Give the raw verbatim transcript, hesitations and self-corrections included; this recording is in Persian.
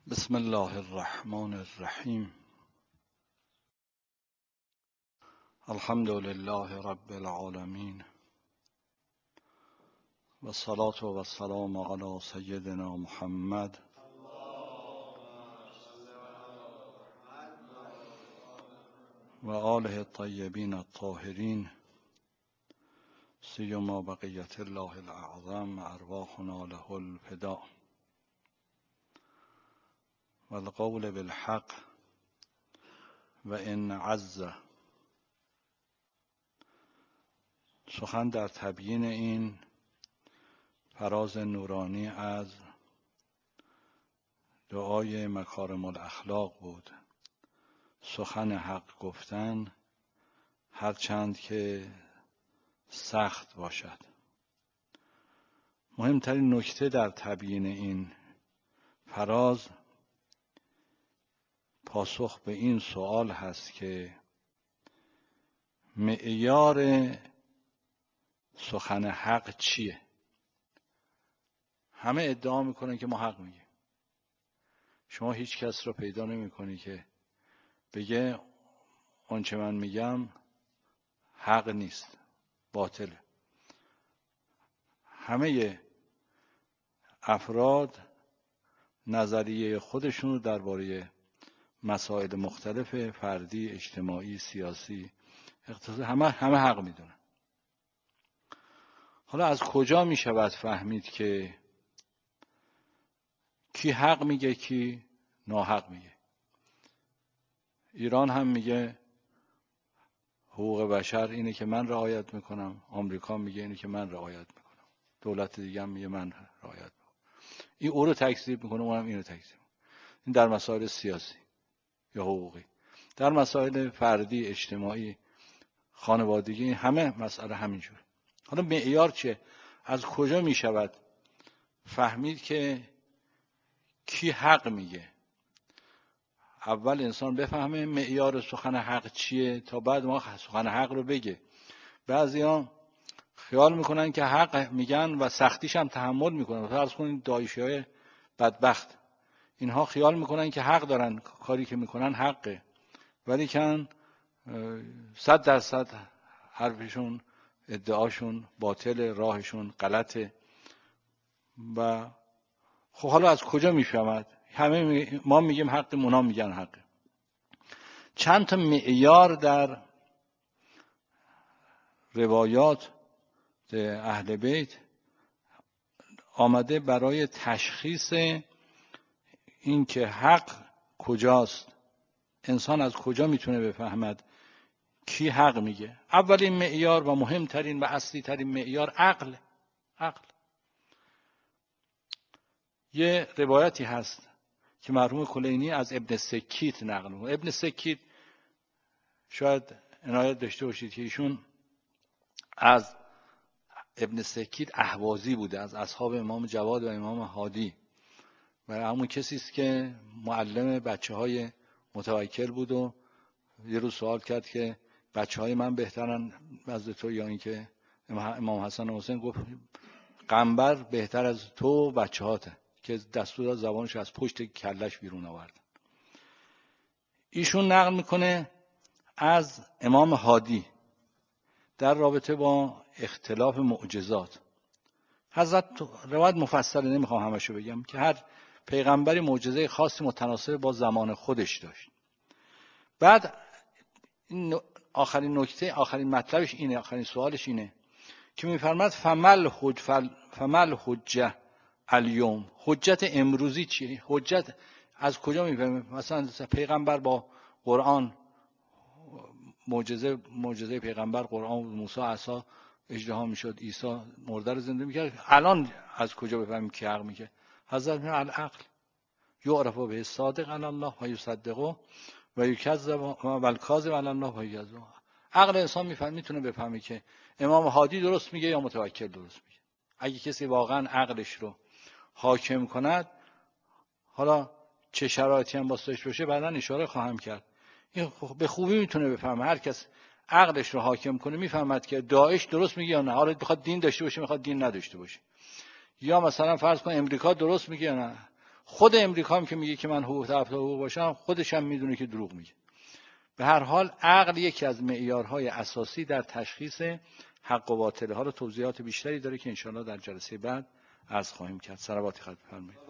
بسم الله الرحمن الرحیم. الحمد لله رب العالمین و الصلاة و السلام علی سیدنا محمد و آله الطیبین الطاهرین سیما بقیت الله الاعظم ارواحنا له الفداء و القول بالحق و ان عز. سخن در تبیین این فراز نورانی از دعای مکارم الاخلاق بود. سخن حق گفتن هرچند که سخت باشد. مهمترین نکته در تبیین این فراز پاسخ به این سوال هست که معیار سخن حق چیه؟ همه ادعا میکنن که ما حق میگیم. شما هیچ کس رو پیدا نمیکنی که بگه آنچه من میگم حق نیست، باطله. همه افراد نظریه خودشون رو درباره مسائل مختلف فردی، اجتماعی، سیاسی، اقتصادی همه همه حق میدونن. حالا از کجا میشود فهمید که کی حق میگه کی ناحق میگه؟ ایران هم میگه حقوق بشر اینه که من رعایت میکنم، آمریکا میگه اینه که من رعایت میکنم، دولت دیگه هم میگه من رعایت میکنم. این او رو تکذیب میکنه، اونم اینو تکذیب میکنه. این در مسائل سیاسی یا حقوقی. در مسائل فردی، اجتماعی، خانوادگی همه مسئله همینجوره. حالا معیار چه؟ از کجا می شود فهمید که کی حق میگه؟ اول انسان بفهمه معیار سخن حق چیه تا بعد ما سخن حق رو بگه. بعضیا خیال میکنن که حق میگن و سختیش هم تحمل میکنن. فرض کنید داعشیای بدبخت، اینها خیال میکنن که حق دارن، کاری که میکنن حقه، ولی کن صد درصد حرفشون، ادعاشون باطل، راهشون غلطه. و خب حالا از کجا میفهمد؟ همه می... ما میگیم حق، اونا میگن حقه. چند تا معیار در روایات اهل بیت آمده برای تشخیص این که حق کجاست، انسان از کجا میتونه بفهمد کی حق میگه. اولین معیار و مهمترین و اصلی ترین معیار عقل. عقل. یه روایتی هست که مرحوم کلینی از ابن سکیت نقل می‌کنه. ابن سکیت شاید عنایت داشته باشید که ایشون از ابن سکیت اهوازی بوده، از اصحاب امام جواد و امام هادی، و همون کسی است که معلم بچه‌های متوکل بود و یه روز سوال کرد که بچه‌های من بهترن نزد تو یا اینکه امام حسن و حسین؟ گفت قنبر بهتر از تو و بچه‌هاته، که دستور داد زبانش از پشت کلش بیرون آوردن. ایشون نقل میکنه از امام هادی در رابطه با اختلاف معجزات. حضرت روایت مفصل نمیخوام همشو بگم که هر پیغمبری معجزه خاصی متناسب با زمان خودش داشت. بعد این آخرین نکته، آخرین مطلبش اینه، آخرین سوالش اینه که میفرماد فمل حج فمل حجه الیوم. حجت امروزی چیه؟ حجت از کجا میفهمه؟ مثلا پیغمبر با قرآن، معجزه معجزه پیغمبر قرآن، موسی عصا اژدها میشد، عیسی مرده رو زنده میکرد. الان از کجا بفهمیم کی حق میگه؟ حضرت میگه العقل یعرف به صادق علی الله و یصدقه و یکذب و الکاذب علی الله و یکذب. عقل انسان میفهمه، میتونه بفهمه که امام هادی درست میگه یا متوکل درست میگه. اگه کسی واقعا عقلش رو حاکم کند، حالا چه شرایطی هم واسش باشه بعداً اشاره خواهم کرد، این به خوبی میتونه بفهمه. هر کس عقلش رو حاکم کنه میفهمد که داعش درست میگه یا نه. حالا بخواد دین داشته باشه، میخواد دین نداشته باشه. یا مثلا فرض کن امریکا درست میگه یا نه. خود امریکا هم که میگه که من حقوق طرفدار حقوق باشم، خودش هم میدونه که دروغ میگه. به هر حال عقل یکی از معیارهای اساسی در تشخیص حق و باطل. ها رو توضیحات بیشتری داره که انشاءالله در جلسه بعد عرض خواهیم کرد. صلواتی خدمت بفرمایید.